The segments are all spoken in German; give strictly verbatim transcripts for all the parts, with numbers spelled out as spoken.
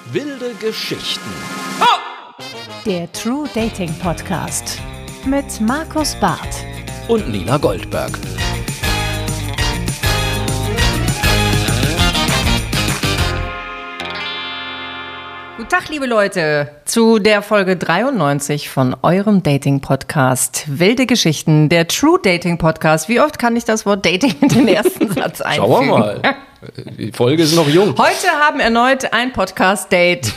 Wilde Geschichten. Der True Dating Podcast mit Markus Barth Und Nina Goldberg. Guten Tag, liebe Leute, zu der Folge dreiundneunzig von eurem Dating-Podcast Wilde Geschichten, der True Dating Podcast. Wie oft kann ich das Wort Dating in den ersten Satz einfügen? Schauen wir mal. Die Folge ist noch jung. Heute haben erneut ein Podcast-Date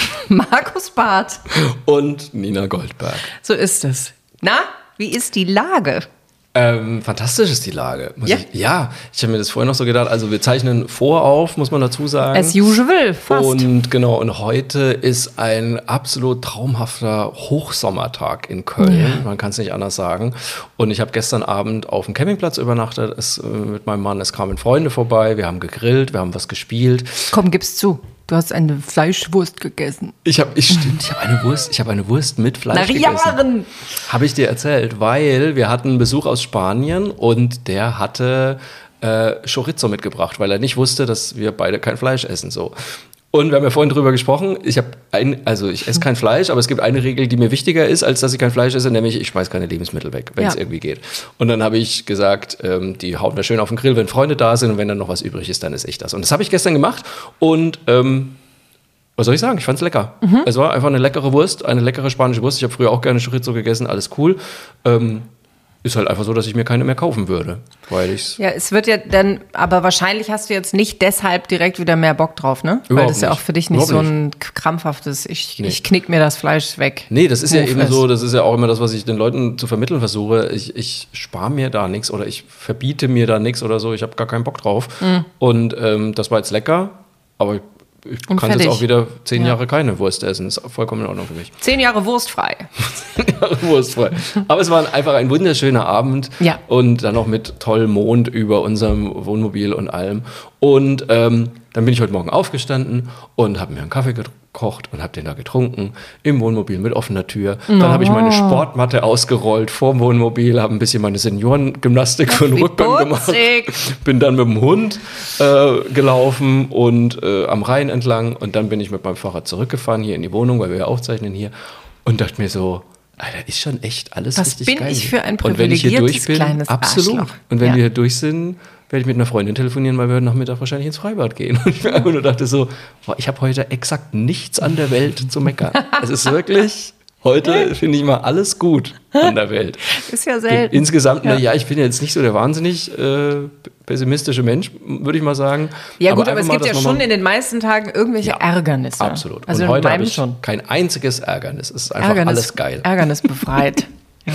Markus Barth und Nina Goldberg. So ist es. Na, wie ist die Lage? Ähm, fantastisch ist die Lage. Muss Ja? ich, ja, ich habe mir das vorher noch so gedacht. Also wir zeichnen vor auf, muss man dazu sagen. As usual, fast. Und genau, und heute ist ein absolut traumhafter Hochsommertag in Köln. Ja. Man kann es nicht anders sagen. Und ich habe gestern Abend auf dem Campingplatz übernachtet es, äh, mit meinem Mann. Es kamen Freunde vorbei, wir haben gegrillt, wir haben was gespielt. Komm, gib's zu. Du hast eine Fleischwurst gegessen. Ich habe, ich, stimmt, ich habe eine Wurst, ich habe eine Wurst mit Fleisch Nach gegessen. Jahren. Habe ich dir erzählt, weil wir hatten Besuch aus Spanien und der hatte äh, Chorizo mitgebracht, weil er nicht wusste, dass wir beide kein Fleisch essen. So. Und wir haben ja vorhin drüber gesprochen. Ich habe ein, also ich esse kein Fleisch, aber es gibt eine Regel, die mir wichtiger ist, als dass ich kein Fleisch esse, nämlich ich schmeiß keine Lebensmittel weg, wenn es Ja. irgendwie geht. Und dann habe ich gesagt, ähm, die hauen wir schön auf den Grill, wenn Freunde da sind und wenn dann noch was übrig ist, dann esse ich das. Und das habe ich gestern gemacht und ähm, was soll ich sagen? Ich fand's lecker. Mhm. Es war einfach eine leckere Wurst, eine leckere spanische Wurst. Ich habe früher auch gerne Chorizo gegessen, alles cool. Ähm, ist halt einfach so, dass ich mir keine mehr kaufen würde, weil ich's Ja, es wird ja dann, aber wahrscheinlich hast du jetzt nicht deshalb direkt wieder mehr Bock drauf, ne? Weil Überhaupt das ist ja nicht. auch für dich nicht Überhaupt so ein krampfhaftes, ich, Nee. ich knick mir das Fleisch weg. Nee, das ist ja eben Move so, es. das ist ja auch immer das, was ich den Leuten zu vermitteln versuche. Ich, ich spare mir da nichts oder ich verbiete mir da nichts oder so. Ich habe gar keinen Bock drauf. Mhm. Und ähm, das war jetzt lecker, aber ich Und kann jetzt fertig. auch wieder zehn Ja. Jahre keine Wurst essen. Ist vollkommen in Ordnung für mich. Zehn Jahre wurstfrei. Wurstfrei. Aber es war einfach ein wunderschöner Abend. Ja. Und dann noch mit tollem Mond über unserem Wohnmobil und allem. Und ähm, dann bin ich heute Morgen aufgestanden und habe mir einen Kaffee gekocht und habe den da getrunken im Wohnmobil mit offener Tür. Dann habe ich meine Sportmatte ausgerollt vorm Wohnmobil, habe ein bisschen meine Seniorengymnastik für den wie Rücken gemacht. putzig. Bin dann mit dem Hund äh, gelaufen und äh, am Rhein entlang. Und dann bin ich mit meinem Fahrrad zurückgefahren hier in die Wohnung, weil wir ja aufzeichnen hier. Und dachte mir so, Alter, ist schon echt alles Was richtig bin geil. ich für ein Und wenn ich hier privilegiertes durch bin, kleines absolut. Arschloch. Und wenn Ja. wir hier durch sind, werde ich mit einer Freundin telefonieren, weil wir heute Nachmittag wahrscheinlich ins Freibad gehen. Und ich mir einfach nur dachte so, boah, ich habe heute exakt nichts an der Welt zu meckern. Es ist wirklich, heute finde ich mal alles gut an der Welt. Ist ja selten. Insgesamt, Ja. na ja, ich bin jetzt nicht so der wahnsinnig äh, pessimistische Mensch, würde ich mal sagen. Ja gut, aber, einfach es mal, gibt ja dass schon man mal- in den meisten Tagen irgendwelche Ja, Ärgernisse. Absolut. Also und in heute habe meinem ich schon. kein einziges Ärgernis. Es ist einfach Ärgernis, alles geil. Ärgernis befreit.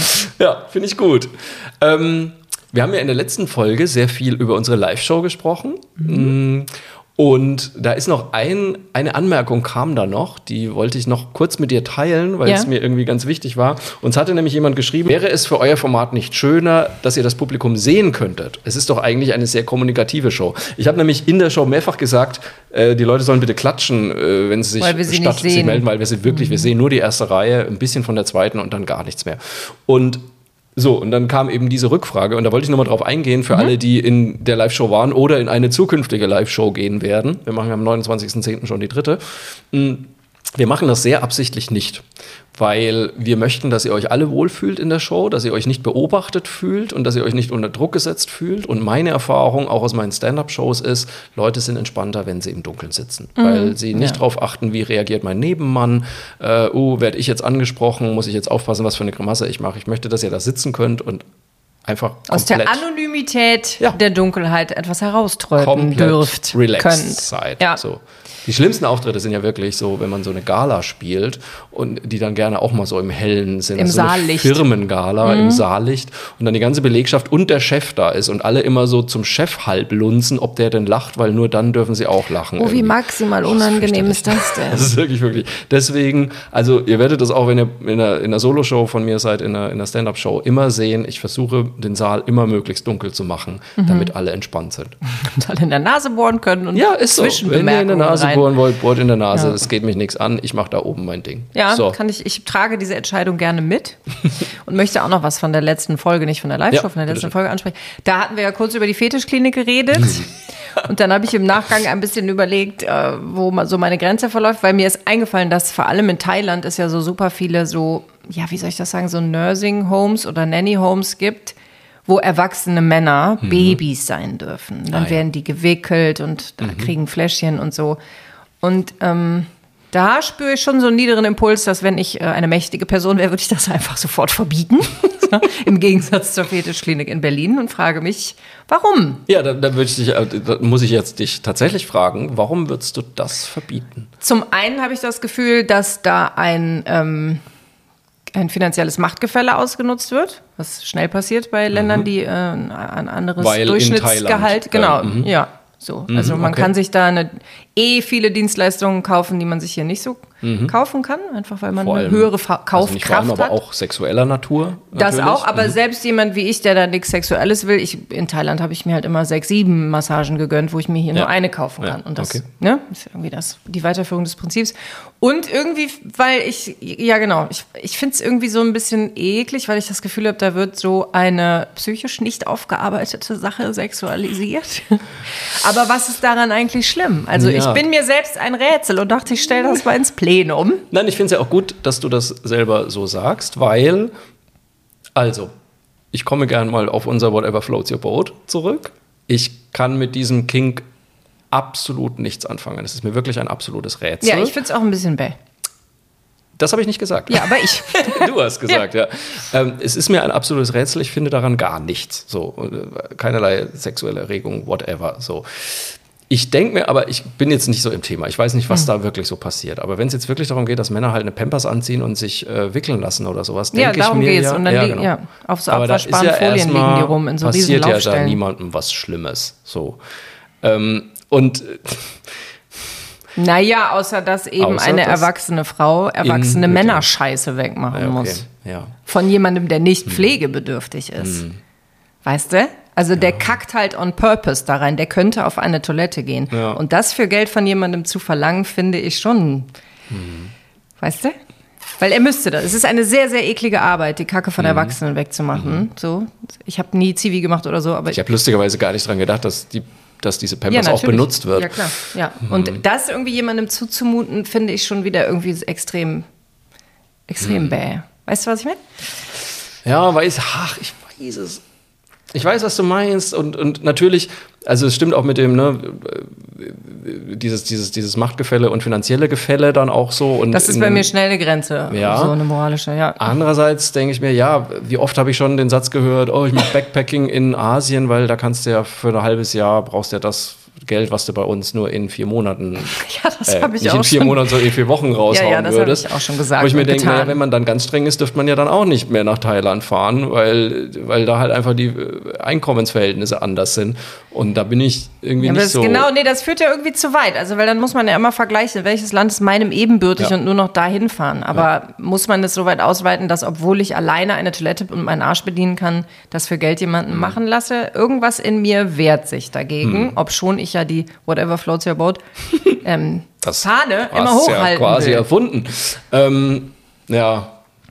Ja, finde ich gut. Ähm, wir haben ja in der letzten Folge sehr viel über unsere Live-Show gesprochen. Mhm. Und da ist noch ein, eine Anmerkung kam da noch, die wollte ich noch kurz mit dir teilen, weil Ja. es mir irgendwie ganz wichtig war. Uns hatte nämlich jemand geschrieben, wäre es für euer Format nicht schöner, dass ihr das Publikum sehen könntet? Es ist doch eigentlich eine sehr kommunikative Show. Ich habe nämlich in der Show mehrfach gesagt, äh, die Leute sollen bitte klatschen, äh, wenn sie sich Weil wir sie statt nicht sehen. sie melden, weil wir sie wirklich, wir sehen nur die erste Reihe, ein bisschen von der zweiten und dann gar nichts mehr. Und so, und dann kam eben diese Rückfrage und da wollte ich nochmal drauf eingehen für mhm. alle, die in der Live-Show waren oder in eine zukünftige Live-Show gehen werden. Wir machen am neunundzwanzigsten zehnten schon die dritte. Wir machen das sehr absichtlich nicht, weil wir möchten, dass ihr euch alle wohlfühlt in der Show, dass ihr euch nicht beobachtet fühlt und dass ihr euch nicht unter Druck gesetzt fühlt. Und meine Erfahrung auch aus meinen Stand-Up-Shows ist, Leute sind entspannter, wenn sie im Dunkeln sitzen, mhm. weil sie nicht Ja. darauf achten, wie reagiert mein Nebenmann, äh, oh, werde ich jetzt angesprochen, muss ich jetzt aufpassen, was für eine Grimasse ich mache. Ich möchte, dass ihr da sitzen könnt und einfach Aus komplett der Anonymität Ja. der Dunkelheit etwas herauströten komplett dürft, relaxed könnt. seid. Ja. So. Die schlimmsten Auftritte sind ja wirklich so, wenn man so eine Gala spielt und die dann gerne auch mal so im Hellen sind. Im also so eine Saallicht. Firmengala im Saallicht und dann die ganze Belegschaft und der Chef da ist und alle immer so zum Chef halb lunzen, ob der denn lacht, weil nur dann dürfen sie auch lachen. Oh, wie irgendwie. maximal Oh, das ist unangenehm fürchterlich. ist das denn? Das ist wirklich, wirklich. Deswegen, also ihr werdet das auch, wenn ihr in einer, in einer Solo-Show von mir seid, in einer, in einer Stand-Up-Show, immer sehen. Ich versuche den Saal immer möglichst dunkel zu machen, mhm. damit alle entspannt sind. Und alle in der Nase bohren können und ja, ist so. Wenn ihr in der Nase rein. bohren wollt, bohrt in der Nase. Ja. Das geht mich nichts an. Ich mache da oben mein Ding. Ja, so. kann ich, ich trage diese Entscheidung gerne mit und möchte auch noch was von der letzten Folge, nicht von der Live-Show, ja, von der letzten Folge ansprechen. Da hatten wir ja kurz über die Fetischklinik geredet. Und dann habe ich im Nachgang ein bisschen überlegt, äh, wo man so meine Grenze verläuft, weil mir ist eingefallen, dass vor allem in Thailand es ja so super viele so, ja, wie soll ich das sagen, so Nursing-Homes oder Nanny-Homes gibt, wo erwachsene Männer mhm. Babys sein dürfen. Dann ah, ja. werden die gewickelt und mhm. kriegen Fläschchen und so. Und ähm, da spüre ich schon so einen niederen Impuls, dass wenn ich äh, eine mächtige Person wäre, würde ich das einfach sofort verbieten. Im Gegensatz zur Fetischklinik in Berlin und frage mich, warum? Ja, da, da, würde ich dich, da muss ich jetzt dich tatsächlich fragen, warum würdest du das verbieten? Zum einen habe ich das Gefühl, dass da ein, ähm, ein finanzielles Machtgefälle ausgenutzt wird, was schnell passiert bei Ländern, mhm. die äh, ein anderes Weil Durchschnittsgehalt, genau, mhm. ja. So, also man okay. kann sich da eine, eh viele Dienstleistungen kaufen, die man sich hier nicht so mhm. kaufen kann, einfach weil man vor eine allem, höhere Fa- Kaufkraft also nicht vor allem, hat. Aber auch sexueller Natur. Das natürlich. auch, aber mhm. selbst jemand wie ich, der da nichts Sexuelles will, ich, in Thailand habe ich mir halt immer sechs, sieben Massagen gegönnt, wo ich mir hier ja. nur eine kaufen kann. Ja. Und das okay. ne, ist irgendwie das, die Weiterführung des Prinzips. Und irgendwie, weil ich, ja genau, ich, ich finde es irgendwie so ein bisschen eklig, weil ich das Gefühl habe, da wird so eine psychisch nicht aufgearbeitete Sache sexualisiert. Aber was ist daran eigentlich schlimm? Also ja. ich bin mir selbst ein Rätsel und dachte, ich stelle das mal ins Plenum. Nein, ich finde es ja auch gut, dass du das selber so sagst, weil, also, ich komme gern mal auf unser Whatever Floats Your Boat zurück. Ich kann mit diesem Kink absolut nichts anfangen. Es ist mir wirklich ein absolutes Rätsel. Ja, ich finde es auch ein bisschen bäh. Das habe ich nicht gesagt. Ja, aber ich. Du hast gesagt, ja. ja. Ähm, es ist mir ein absolutes Rätsel. Ich finde daran gar nichts. So, keinerlei sexuelle Erregung, whatever. So. Ich denke mir, aber ich bin jetzt nicht so im Thema. Ich weiß nicht, was mhm. da wirklich so passiert. Aber wenn es jetzt wirklich darum geht, dass Männer halt eine Pampers anziehen und sich äh, wickeln lassen oder sowas, denke ja, ich mir geht's. ja, und dann ja, liegen, genau. ja, auf so aber abwaschbaren ja Folien liegen die rum in so riesen Laufstellen. Passiert ja da niemandem was Schlimmes. So. Ähm, und naja, außer dass eben außer eine das erwachsene Frau erwachsene Männerscheiße wegmachen ja, okay. muss. Ja. Von jemandem, der nicht hm. pflegebedürftig ist. Hm. Weißt du? Also der ja. kackt halt on purpose da rein. Der könnte auf eine Toilette gehen. Ja. Und das für Geld von jemandem zu verlangen, finde ich schon, hm. weißt du? Weil er müsste das. Es ist eine sehr, sehr eklige Arbeit, die Kacke von mhm. Erwachsenen wegzumachen. Mhm. So. Ich habe nie Zivi gemacht oder so. Aber ich habe lustigerweise gar nicht dran gedacht, dass die dass diese Pampers ja, auch benutzt wird. Ja, klar. Ja. Und mhm. das irgendwie jemandem zuzumuten, finde ich schon wieder irgendwie extrem, extrem mhm. bäh. Weißt du, was ich meine? Ja, weiß, ach, ich weiß es. Ich weiß, was du meinst. Und, und natürlich, also es stimmt auch mit dem, ne, dieses, dieses, dieses Machtgefälle und finanzielle Gefälle dann auch so. Und das ist in, bei mir schnell eine Grenze, ja. so eine moralische, ja. Andererseits denke ich mir, ja, wie oft habe ich schon den Satz gehört, oh, ich mache Backpacking in Asien, weil da kannst du ja für ein halbes Jahr, brauchst du ja das Geld, was du bei uns nur in vier Monaten, ja, das äh, habe ich nicht auch in vier schon. Monaten, sondern in vier Wochen raushauen ja, ja, das würdest. Das habe ich auch schon gesagt. Wo ich mir denke, naja, wenn man dann ganz streng ist, dürfte man ja dann auch nicht mehr nach Thailand fahren, weil, weil da halt einfach die Einkommensverhältnisse anders sind. Und da bin ich irgendwie ja, nicht das so. Genau, nee, das führt ja irgendwie zu weit. Also, weil dann muss man ja immer vergleichen, welches Land ist meinem ebenbürtig ja. und nur noch dahin fahren. Aber ja. muss man das so weit ausweiten, dass, obwohl ich alleine eine Toilette und meinen Arsch bedienen kann, das für Geld jemanden hm. machen lasse? Irgendwas in mir wehrt sich dagegen, hm. obschon ich ja die Whatever Floats Your Boat ähm, das Fahne immer hochhalten ja quasi will. erfunden. Ähm, ja.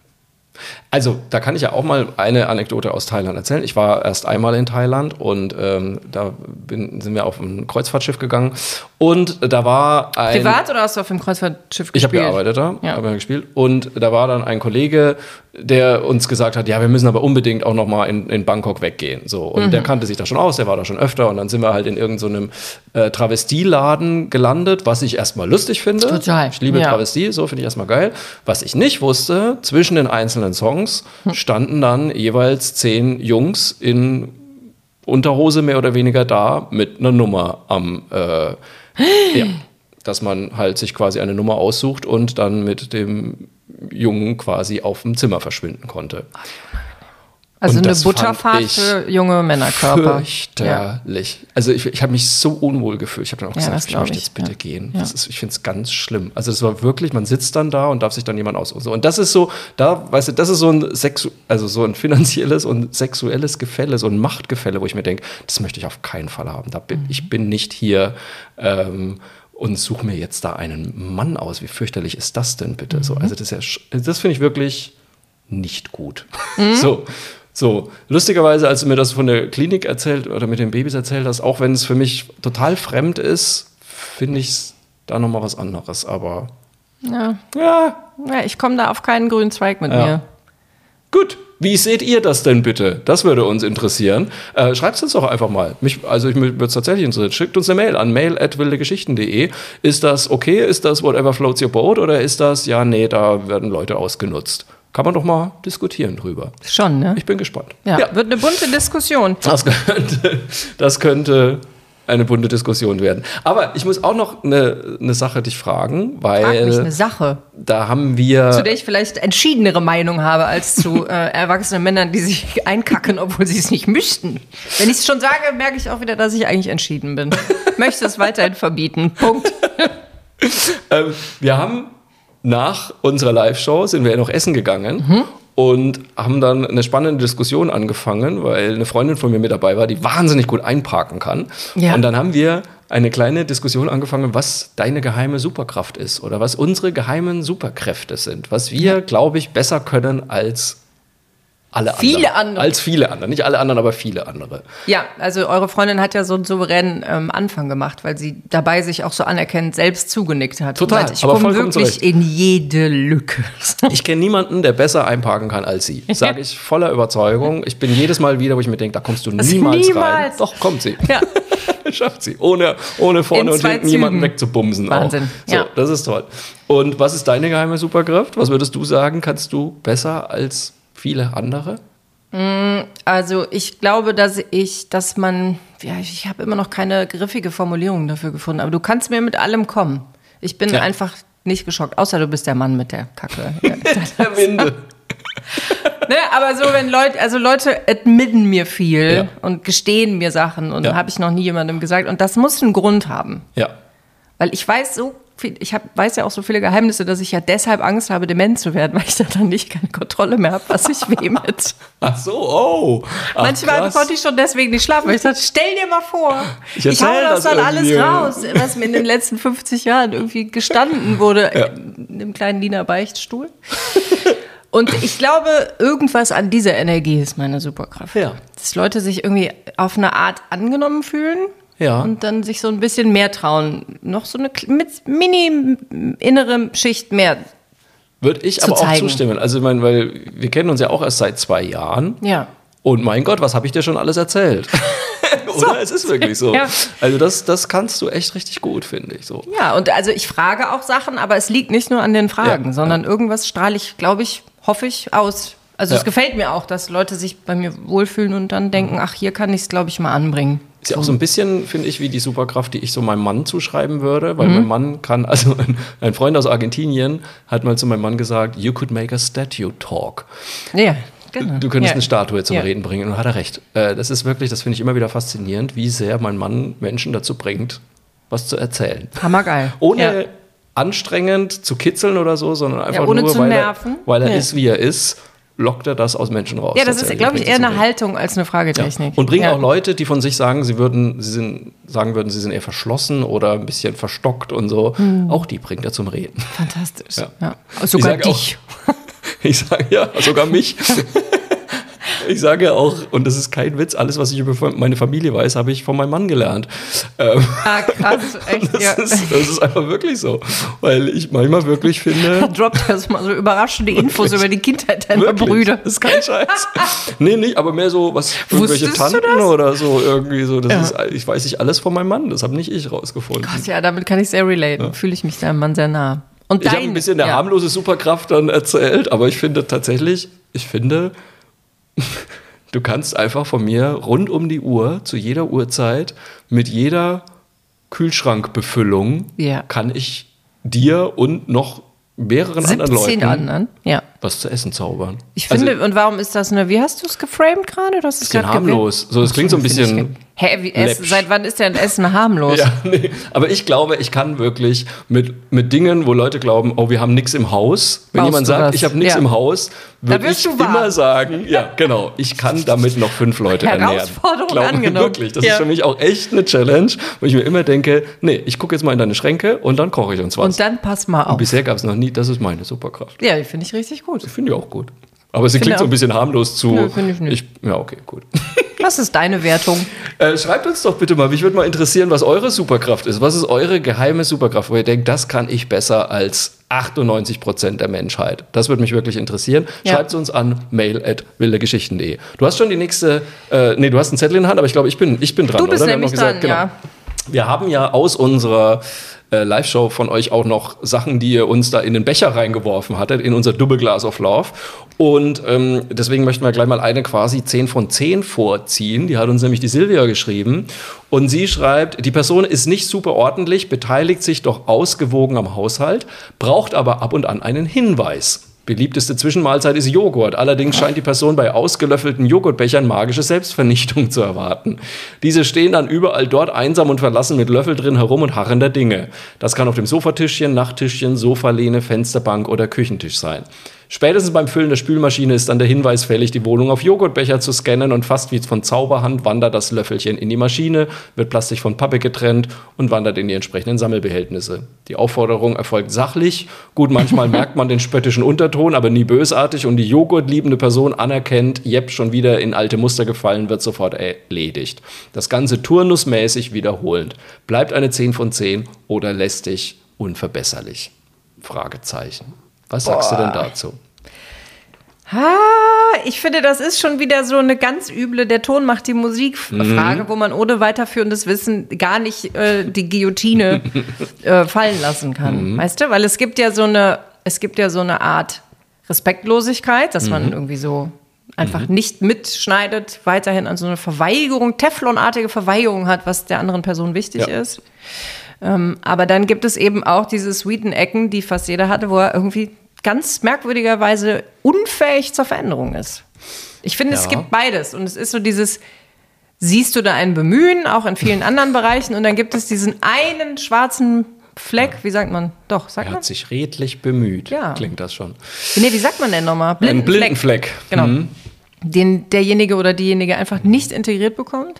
Also, da kann ich ja auch mal eine Anekdote aus Thailand erzählen. Ich war erst einmal in Thailand und ähm, da bin, sind wir auf ein Kreuzfahrtschiff gegangen und da war ein... Privat oder hast du auf dem Kreuzfahrtschiff gespielt? Ich habe gearbeitet da, ja. habe gespielt und da war dann ein Kollege, der uns gesagt hat, ja, wir müssen aber unbedingt auch noch mal in, in Bangkok weggehen. So. Und mhm. der kannte sich da schon aus, der war da schon öfter und dann sind wir halt in irgendeinem so äh, Travestieladen gelandet, was ich erstmal lustig finde. Total. Ich liebe ja. Travestie, so finde ich erstmal geil. Was ich nicht wusste, zwischen den einzelnen Songs standen dann jeweils zehn Jungs in Unterhose mehr oder weniger da mit einer Nummer am, äh, ja, dass man halt sich quasi eine Nummer aussucht und dann mit dem Jungen quasi auf dem Zimmer verschwinden konnte. Also Und eine das fand Butterfahrt ich für junge Männerkörper. Fürchterlich. Ja. Also ich, ich habe mich so unwohl gefühlt. Ich habe dann auch Ja, gesagt, das ich glaub möchte ich, jetzt bitte ja. gehen. Ja. Das ist, ich finde es ganz schlimm. Also es war wirklich, man sitzt dann da und darf sich dann jemand aussuchen. So, und das ist so, da, weißt du, das ist so ein Sexu also so ein finanzielles und sexuelles Gefälle, so ein Machtgefälle, wo ich mir denke, das möchte ich auf keinen Fall haben. Da bin, mhm. Ich bin nicht hier ähm, und suche mir jetzt da einen Mann aus. Wie fürchterlich ist das denn bitte? Mhm. So, also das, ist ja, das finde ich wirklich nicht gut. Mhm. So. So, lustigerweise, als du mir das von der Klinik erzählt oder mit den Babys erzählt hast, auch wenn es für mich total fremd ist, finde ich es da nochmal was anderes. Aber ja, ja, ja ich komme da auf keinen grünen Zweig mit ja. mir. Gut, wie seht ihr das denn bitte? Das würde uns interessieren. Äh, Schreibt es uns doch einfach mal. Mich, also ich würde es tatsächlich interessieren. Schickt uns eine Mail an mail at wildegeschichten punkt de. Ist das okay? Ist das whatever floats your boat? Oder ist das, ja, nee, da werden Leute ausgenutzt? Kann man doch mal diskutieren drüber. Schon, ne? Ich bin gespannt. Ja, ja. Wird eine bunte Diskussion. Das könnte, das könnte eine bunte Diskussion werden. Aber ich muss auch noch eine, eine Sache dich fragen, weil Frag mich eine Sache. Da haben wir... Zu der ich vielleicht entschiedenere Meinung habe als zu äh, erwachsenen Männern, die sich einkacken, obwohl sie es nicht müssten. Wenn ich es schon sage, merke ich auch wieder, dass ich eigentlich entschieden bin. Ich möchte es weiterhin verbieten. Punkt. ähm, wir haben... Nach unserer Live-Show sind wir noch essen gegangen mhm. und haben dann eine spannende Diskussion angefangen, weil eine Freundin von mir mit dabei war, die wahnsinnig gut einparken kann. Ja. Und dann haben wir eine kleine Diskussion angefangen, was deine geheime Superkraft ist oder was unsere geheimen Superkräfte sind, was wir, ja. glaube ich, besser können als alle viele anderen. andere. Als viele andere. Nicht alle anderen, aber viele andere. Ja, also eure Freundin hat ja so einen souveränen ähm, Anfang gemacht, weil sie dabei sich auch so anerkennend selbst zugenickt hat. Total, meinte, ich aber komme vollkommen wirklich in jede Lücke. Ich kenne niemanden, der besser einparken kann als sie. Sage ich voller Überzeugung. Ich bin jedes Mal wieder, wo ich mir denke, da kommst du niemals, niemals rein. Doch, kommt sie. Ja. Schafft sie. Ohne, ohne vorne und hinten jemanden wegzubumsen. Wahnsinn. Auch. So, ja. Das ist toll. Und was ist deine geheime Superkraft? Was würdest du sagen, kannst du besser als viele andere? Also ich glaube, dass ich, dass man, ja, ich habe immer noch keine griffige Formulierung dafür gefunden, aber du kannst mir mit allem kommen. Ich bin ja. einfach nicht geschockt, außer du bist der Mann mit der Kacke. Der Winde. Ne, aber so, wenn Leute, also Leute admitten mir viel ja. und gestehen mir Sachen und ja. habe ich noch nie jemandem gesagt und das muss einen Grund haben. Ja. Weil ich weiß so viel, ich hab, weiß ja auch so viele Geheimnisse, dass ich ja deshalb Angst habe, dement zu werden, weil ich da dann nicht keine Kontrolle mehr habe, was ich wem jetzt. Ach so, oh. Ach, manchmal krass. Konnte ich schon deswegen nicht schlafen, weil ich dachte, stell dir mal vor, ich, ich hau das, das dann alles raus, was mir in den letzten fünfzig Jahren irgendwie gestanden wurde, ja. in einem kleinen Lina Beichtstuhl. Und ich glaube, irgendwas an dieser Energie ist meine Superkraft. Ja. Dass Leute sich irgendwie auf eine Art angenommen fühlen. Ja. Und dann sich so ein bisschen mehr trauen. Noch so eine mit mini innere Schicht mehr. Würde ich aber zeigen. Auch zustimmen. Also, ich meine, weil wir kennen uns ja auch erst seit zwei Jahren. Ja. Und mein Gott, was habe ich dir schon alles erzählt? Oder? So. Es ist wirklich so. Ja. Also, das, das kannst du echt richtig gut, finde ich. So. Ja, und also ich frage auch Sachen, aber es liegt nicht nur an den Fragen, ja. sondern ja. irgendwas strahle ich, glaube ich, hoffe ich, aus. Also, ja. es gefällt mir auch, dass Leute sich bei mir wohlfühlen und dann denken, ach, hier kann ich es, glaube ich, mal anbringen. Ist ja auch so ein bisschen, finde ich, wie die Superkraft, die ich so meinem Mann zuschreiben würde, weil mhm. mein Mann kann, also ein, ein Freund aus Argentinien hat mal zu meinem Mann gesagt, you could make a statue talk. Ja, genau. Du, du könntest ja. eine Statue zum ja. Reden bringen und hat er recht. Äh, das ist wirklich, das finde ich immer wieder faszinierend, wie sehr mein Mann Menschen dazu bringt, was zu erzählen. Hammergeil. Ohne ja. anstrengend zu kitzeln oder so, sondern einfach ja, ohne nur, zu weil nerven. er, weil er ja. ist, wie er ist. Lockt er das aus Menschen raus. Ja, das ist, glaube ich, eher eine Haltung als eine Fragetechnik. Ja. Und bringt ja. auch Leute, die von sich sagen, sie würden, sie sind, sagen würden, sie sind eher verschlossen oder ein bisschen verstockt und so. Hm. Auch die bringt er zum Reden. Fantastisch. Ja. Ja. Sogar dich. Auch, ich sage ja, sogar mich. Ich sage ja auch, und das ist kein Witz, alles, was ich über meine Familie weiß, habe ich von meinem Mann gelernt. Ähm, ah, krass, echt, das ja. Ist, das ist einfach wirklich so. Weil ich manchmal wirklich finde... Droppt erst mal so überraschende Infos über die Kindheit deiner wirklich? Brüder. Das ist kein Scheiß. Nee, nicht, aber mehr so, was irgendwelche Wusstest Tanten oder so irgendwie so. Das ja. ist, ich weiß nicht alles von meinem Mann, das habe nicht ich rausgefunden. Gott, ja, damit kann ich sehr relaten. Ja. Fühle ich mich deinem Mann sehr nah. Und ich habe ein bisschen eine ja. harmlose Superkraft dann erzählt, aber ich finde tatsächlich, ich finde... Du kannst einfach von mir rund um die Uhr, zu jeder Uhrzeit, mit jeder Kühlschrankbefüllung, ja. kann ich dir und noch mehreren anderen Leuten anderen. Ja. was zu essen zaubern. Ich finde, also, und warum ist das eine, wie hast du es geframed gerade? Das ist bisschen harmlos. So, das klingt so ein bisschen... Hä, wie Essen, seit wann ist denn Essen harmlos? Ja, nee. Aber ich glaube, ich kann wirklich mit, mit Dingen, wo Leute glauben, oh, wir haben nichts im Haus. Wenn Baust jemand sagt, das? ich habe nichts Ja. im Haus, würde ich immer warm. sagen, ja, genau, ich kann damit noch fünf Leute ernähren. Herausforderung Glaube, angenommen. Wirklich, das ja. ist für mich auch echt eine Challenge, wo ich mir immer denke, nee, ich gucke jetzt mal in deine Schränke und dann koche ich uns was. Und dann pass mal auf. Und bisher gab es noch nie, das ist meine Superkraft. Ja, die finde ich richtig gut. Die finde ich auch gut. Aber sie klingt so ein bisschen harmlos zu. Nö, finde ich nicht. Ich, ja, okay, gut. Was ist deine Wertung? Äh, schreibt uns doch bitte mal, mich würde mal interessieren, was eure Superkraft ist. Was ist eure geheime Superkraft, wo ihr denkt, das kann ich besser als achtundneunzig Prozent der Menschheit? Das würde mich wirklich interessieren. Ja. Schreibt es uns an mail at wildegeschichten punkt de. Du hast schon die nächste, äh, nee, du hast einen Zettel in der Hand, aber ich glaube, ich bin, ich bin dran, Du bist oder? nämlich Wir haben noch gesagt, dran, genau. ja. Wir haben ja aus unserer äh, Live-Show von euch auch noch Sachen, die ihr uns da in den Becher reingeworfen hattet, in unser Double Glass of Love. Und ähm, deswegen möchten wir gleich mal eine quasi zehn von zehn vorziehen. Die hat uns nämlich die Silvia geschrieben. Und sie schreibt, die Person ist nicht super ordentlich, beteiligt sich doch ausgewogen am Haushalt, braucht aber ab und an einen Hinweis. Beliebteste Zwischenmahlzeit ist Joghurt. Allerdings scheint die Person bei ausgelöffelten Joghurtbechern magische Selbstvernichtung zu erwarten. Diese stehen dann überall dort einsam und verlassen mit Löffel drin herum und harren der Dinge. Das kann auf dem Sofatischchen, Nachttischchen, Sofalehne, Fensterbank oder Küchentisch sein. Spätestens beim Füllen der Spülmaschine ist dann der Hinweis fällig, die Wohnung auf Joghurtbecher zu scannen und fast wie von Zauberhand wandert das Löffelchen in die Maschine, wird plastisch von Pappe getrennt und wandert in die entsprechenden Sammelbehältnisse. Die Aufforderung erfolgt sachlich. Gut, manchmal merkt man den spöttischen Unterton, aber nie bösartig und die joghurtliebende Person anerkennt, jepp, schon wieder in alte Muster gefallen, wird sofort erledigt. Das Ganze turnusmäßig wiederholend. Bleibt eine zehn von zehn oder lästig unverbesserlich? Fragezeichen. Was sagst Boah. du denn dazu? Ha, ich finde, das ist schon wieder so eine ganz üble, der Ton macht die Musik-Frage, mhm. wo man ohne weiterführendes Wissen gar nicht äh, die Guillotine äh, fallen lassen kann. Mhm. Weißt du? Weil es gibt ja so eine, es gibt ja so eine Art Respektlosigkeit, dass mhm. man irgendwie so einfach mhm. nicht mitschneidet, weiterhin an so eine Verweigerung, Teflonartige Verweigerung hat, was der anderen Person wichtig ja. ist. Ähm, aber dann gibt es eben auch diese sweeten Ecken, die fast jeder hatte, wo er irgendwie ganz merkwürdigerweise unfähig zur Veränderung ist. Ich finde, ja. es gibt beides. Und es ist so dieses, siehst du da ein Bemühen, auch in vielen anderen Bereichen. Und dann gibt es diesen einen schwarzen Fleck, wie sagt man? Doch, sagt man? Er hat sich redlich bemüht, ja. klingt das schon. Nee, wie sagt man denn nochmal? Blinden Ein Blindenfleck. Fleck. Genau. Mhm. Den derjenige oder diejenige einfach nicht integriert bekommt.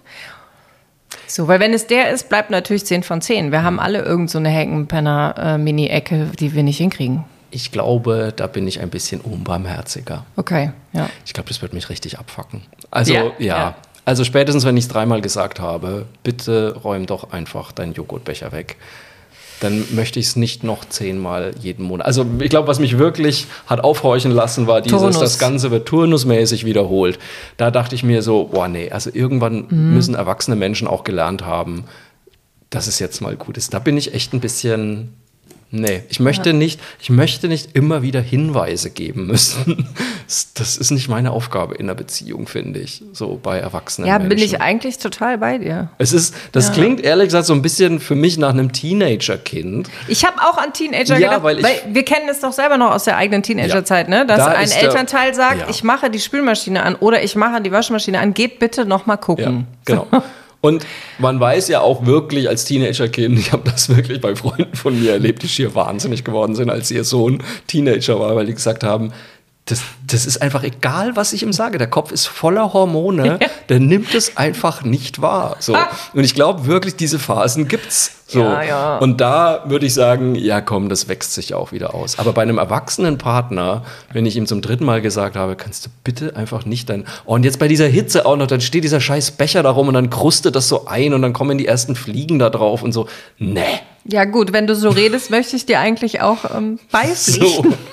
So, weil wenn es der ist, bleibt natürlich zehn von zehn. Wir haben alle irgend so eine Heckenpenner-Mini-Ecke, die wir nicht hinkriegen. Ich glaube, da bin ich ein bisschen unbarmherziger. Okay, ja. Ich glaube, das wird mich richtig abfacken. Also, ja. ja. ja. Also spätestens, wenn ich es dreimal gesagt habe, bitte räum doch einfach deinen Joghurtbecher weg. Dann möchte ich es nicht noch zehnmal jeden Monat. Also ich glaube, was mich wirklich hat aufhorchen lassen, war dieses, Turnus. Das Ganze wird turnusmäßig wiederholt. Da dachte ich mir so, boah nee, also irgendwann mhm. müssen erwachsene Menschen auch gelernt haben, dass es jetzt mal gut ist. Da bin ich echt ein bisschen... Nee, ich möchte, ja. nicht, ich möchte nicht immer wieder Hinweise geben müssen. Das ist nicht meine Aufgabe in einer Beziehung, finde ich, so bei erwachsenen ja, Menschen. Ja, bin ich eigentlich total bei dir. Es ist, das ja. klingt ehrlich gesagt so ein bisschen für mich nach einem Teenager-Kind. Ich habe auch an Teenager ja, gedacht, weil, ich, weil wir kennen es doch selber noch aus der eigenen Teenagerzeit, ne? Dass da ein Elternteil der, sagt, ja. ich mache die Spülmaschine an oder ich mache die Waschmaschine an, geht bitte noch mal gucken. Ja, genau. Und man weiß ja auch wirklich als Teenagerkind, ich habe das wirklich bei Freunden von mir erlebt, die schier wahnsinnig geworden sind, als ihr Sohn Teenager war, weil die gesagt haben, das, das ist einfach egal, was ich ihm sage. Der Kopf ist voller Hormone, ja. der nimmt es einfach nicht wahr. So. Ah. Und ich glaube wirklich, diese Phasen gibt's. So. Ja, ja. Und da würde ich sagen, ja komm, das wächst sich auch wieder aus. Aber bei einem erwachsenen Partner, wenn ich ihm zum dritten Mal gesagt habe, kannst du bitte einfach nicht dein... Oh, und jetzt bei dieser Hitze auch noch, dann steht dieser scheiß Becher da rum und dann krustet das so ein und dann kommen die ersten Fliegen da drauf und so. Nee. Ja gut, wenn du so redest, möchte ich dir eigentlich auch ähm, beipflichten. So.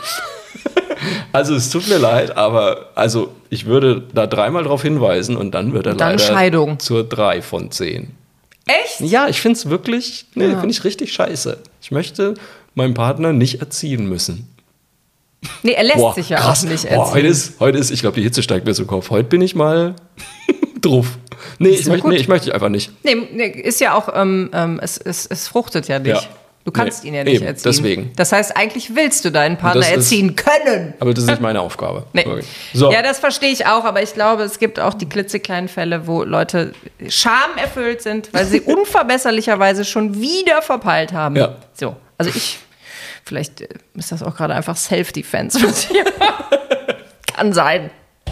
Also es tut mir leid, aber also ich würde da dreimal drauf hinweisen und dann wird er dann leider Scheidung. Zur drei von zehn. Echt? Ja, ich finde es wirklich, nee, ja. finde ich richtig scheiße. Ich möchte meinen Partner nicht erziehen müssen. Nee, er lässt Boah, sich ja krass. auch nicht erziehen. Boah, heute ist, heute ist, ich glaube, die Hitze steigt mir so Kopf. Heute bin ich mal drauf. Nee, ich, möcht, nee ich möchte einfach nicht. Nee, nee ist ja auch, ähm, ähm, es, es, es fruchtet ja nicht. Ja. Du kannst Nee, ihn ja nicht eben, erziehen. deswegen. Das heißt, eigentlich willst du deinen Partner Das ist- erziehen können. Aber das ist nicht meine Aufgabe. Nee. Okay. So. Ja, das verstehe ich auch, aber ich glaube, es gibt auch die klitzekleinen Fälle, wo Leute schamerfüllt sind, weil sie unverbesserlicherweise schon wieder verpeilt haben. Ja. So, also ich, vielleicht äh, ist das auch gerade einfach Self-Defense. was hier- Kann sein.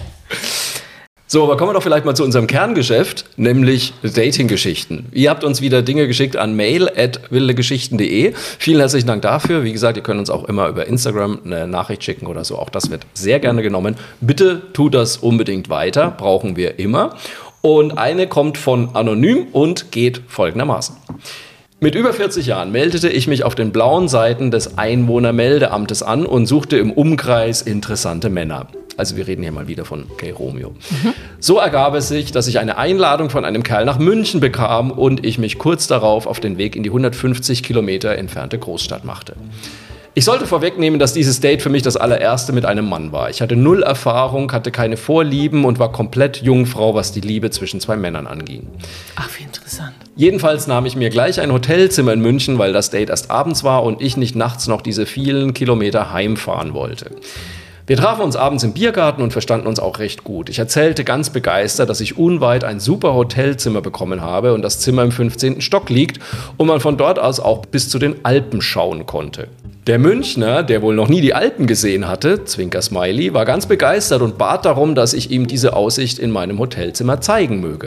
So, aber kommen wir doch vielleicht mal zu unserem Kerngeschäft, nämlich Dating-Geschichten. Ihr habt uns wieder Dinge geschickt an mail at wildegeschichten punkt de. Vielen herzlichen Dank dafür. Wie gesagt, ihr könnt uns auch immer über Instagram eine Nachricht schicken oder so. Auch das wird sehr gerne genommen. Bitte tut das unbedingt weiter, brauchen wir immer. Und eine kommt von Anonym und geht folgendermaßen. Mit über vierzig Jahren meldete ich mich auf den blauen Seiten des Einwohnermeldeamtes an und suchte im Umkreis interessante Männer. Also wir reden hier mal wieder von Gay Romeo. Mhm. So ergab es sich, dass ich eine Einladung von einem Kerl nach München bekam und ich mich kurz darauf auf den Weg in die hundertfünfzig Kilometer entfernte Großstadt machte. Ich sollte vorwegnehmen, dass dieses Date für mich das allererste mit einem Mann war. Ich hatte null Erfahrung, hatte keine Vorlieben und war komplett Jungfrau, was die Liebe zwischen zwei Männern anging. Ach, wie interessant. Jedenfalls nahm ich mir gleich ein Hotelzimmer in München, weil das Date erst abends war und ich nicht nachts noch diese vielen Kilometer heimfahren wollte. Wir trafen uns abends im Biergarten und verstanden uns auch recht gut. Ich erzählte ganz begeistert, dass ich unweit ein super Hotelzimmer bekommen habe und das Zimmer im fünfzehnten Stock liegt und man von dort aus auch bis zu den Alpen schauen konnte. Der Münchner, der wohl noch nie die Alpen gesehen hatte, Zwinker Smiley, war ganz begeistert und bat darum, dass ich ihm diese Aussicht in meinem Hotelzimmer zeigen möge.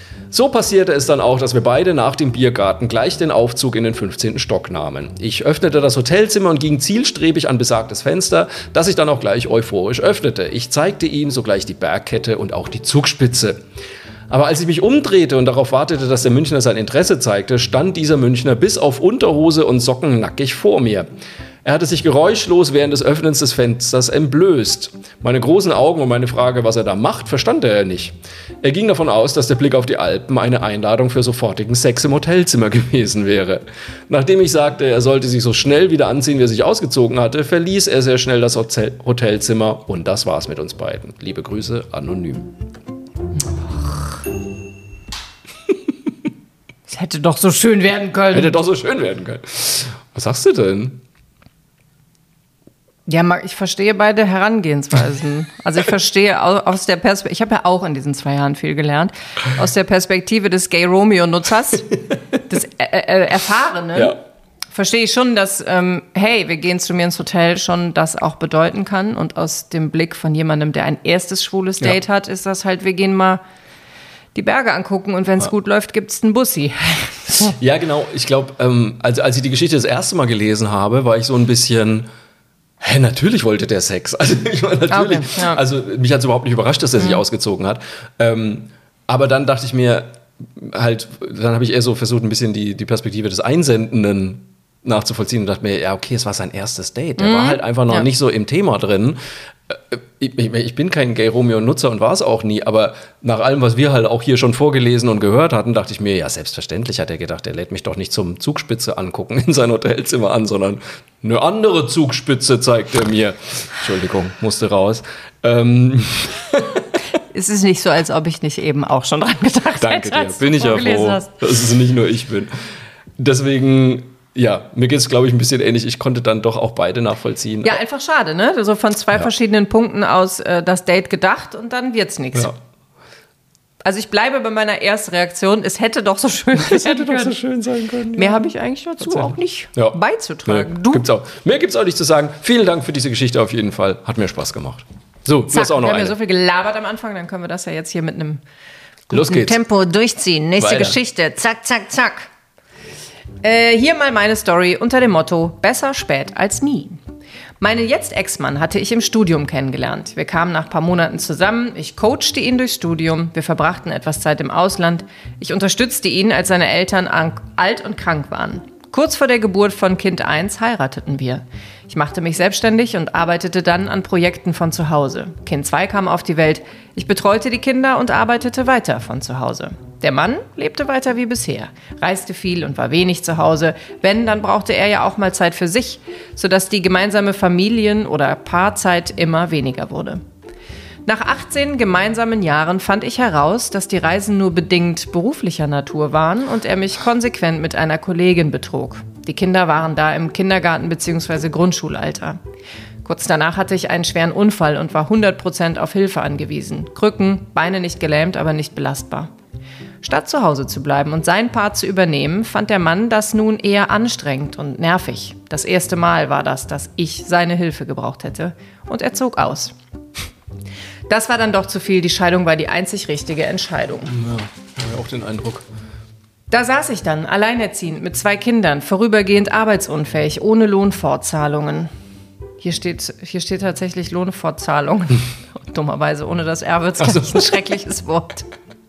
So passierte es dann auch, dass wir beide nach dem Biergarten gleich den Aufzug in den fünfzehnten Stock nahmen. Ich öffnete das Hotelzimmer und ging zielstrebig an besagtes Fenster, das ich dann auch gleich euphorisch öffnete. Ich zeigte ihm sogleich die Bergkette und auch die Zugspitze. Aber als ich mich umdrehte und darauf wartete, dass der Münchner sein Interesse zeigte, stand dieser Münchner bis auf Unterhose und Socken nackig vor mir. Er hatte sich geräuschlos während des Öffnens des Fensters entblößt. Meine großen Augen und meine Frage, was er da macht, verstand er nicht. Er ging davon aus, dass der Blick auf die Alpen eine Einladung für sofortigen Sex im Hotelzimmer gewesen wäre. Nachdem ich sagte, er sollte sich so schnell wieder anziehen, wie er sich ausgezogen hatte, verließ er sehr schnell das Hotel- Hotelzimmer und das war's mit uns beiden. Liebe Grüße, Anonym. Es hätte doch so schön werden können. Hätte doch so schön werden können. Was sagst du denn? Ja, ich verstehe beide Herangehensweisen. Also ich verstehe aus der Perspektive, ich habe ja auch in diesen zwei Jahren viel gelernt, aus der Perspektive des Gay Romeo-Nutzers, des äh, äh, Erfahrenen, Ja. verstehe ich schon, dass, ähm, hey, wir gehen zu mir ins Hotel, schon das auch bedeuten kann. Und aus dem Blick von jemandem, der ein erstes schwules Date Ja. hat, ist das halt, wir gehen mal die Berge angucken und wenn es ja. gut läuft, gibt's einen Bussi. Ja, genau. Ich glaube, ähm, also, als ich die Geschichte das erste Mal gelesen habe, war ich so ein bisschen... Hä, natürlich wollte der Sex. Also, ich meine, natürlich. Okay, ja. Also, mich hat es überhaupt nicht überrascht, dass er sich mhm. ausgezogen hat. Ähm, aber dann dachte ich mir, halt, dann habe ich eher so versucht, ein bisschen die, die Perspektive des Einsendenden nachzuvollziehen und dachte mir, ja, okay, es war sein erstes Date. Der mhm. war halt einfach noch ja. nicht so im Thema drin. Ich, ich, ich bin kein Gay-Romeo-Nutzer und war es auch nie, aber nach allem, was wir halt auch hier schon vorgelesen und gehört hatten, dachte ich mir, ja, selbstverständlich hat er gedacht, er lädt mich doch nicht zum Zugspitze angucken in sein Hotelzimmer an, sondern eine andere Zugspitze zeigt er mir. Entschuldigung, musste raus. Ähm. Es ist nicht so, als ob ich nicht eben auch schon dran gedacht Danke hätte. Danke dir, bin ich ja froh, hast. dass es nicht nur ich bin. Deswegen... Ja, mir geht es, glaube ich, ein bisschen ähnlich. Ich konnte dann doch auch beide nachvollziehen. Ja, einfach schade, ne? So von zwei ja. verschiedenen Punkten aus äh, das Date gedacht und dann wird's nichts. Ja. Also ich bleibe bei meiner Erstreaktion. Es hätte doch so schön es hätte doch so schön sein können. Ja. Mehr habe ich eigentlich dazu auch nicht ja. beizutragen. Nee, du? Gibt's auch. Mehr gibt es auch nicht zu sagen. Vielen Dank für diese Geschichte auf jeden Fall. Hat mir Spaß gemacht. So, Zack, du hast auch noch wir eine. haben ja so viel gelabert am Anfang, dann können wir das ja jetzt hier mit einem Los geht's. Tempo durchziehen. Nächste Weiter. Geschichte. Zack, zack, zack. Äh, hier mal meine Story unter dem Motto besser spät als nie. Meinen jetzt Ex-Mann hatte ich im Studium kennengelernt. Wir kamen nach ein paar Monaten zusammen, ich coachte ihn durchs Studium, wir verbrachten etwas Zeit im Ausland. Ich unterstützte ihn, als seine Eltern alt und krank waren. Kurz vor der Geburt von Kind eins heirateten wir. Ich machte mich selbstständig und arbeitete dann an Projekten von zu Hause. Kind zwei kam auf die Welt. Ich betreute die Kinder und arbeitete weiter von zu Hause. Der Mann lebte weiter wie bisher, reiste viel und war wenig zu Hause. Wenn, dann brauchte er ja auch mal Zeit für sich, sodass die gemeinsame Familien- oder Paarzeit immer weniger wurde. Nach achtzehn gemeinsamen Jahren fand ich heraus, dass die Reisen nur bedingt beruflicher Natur waren und er mich konsequent mit einer Kollegin betrog. Die Kinder waren da im Kindergarten bzw. Grundschulalter. Kurz danach hatte ich einen schweren Unfall und war hundert Prozent auf Hilfe angewiesen. Krücken, Beine nicht gelähmt, aber nicht belastbar. Statt zu Hause zu bleiben und seinen Part zu übernehmen, fand der Mann das nun eher anstrengend und nervig. Das erste Mal war das, dass ich seine Hilfe gebraucht hätte. Und er zog aus. Das war dann doch zu viel. Die Scheidung war die einzig richtige Entscheidung. Ja, habe ich auch den Eindruck. Da saß ich dann, alleinerziehend, mit zwei Kindern, vorübergehend arbeitsunfähig, ohne Lohnfortzahlungen. Hier steht, hier steht tatsächlich Lohnfortzahlungen. Dummerweise, ohne das R wird's Also. ein schreckliches Wort.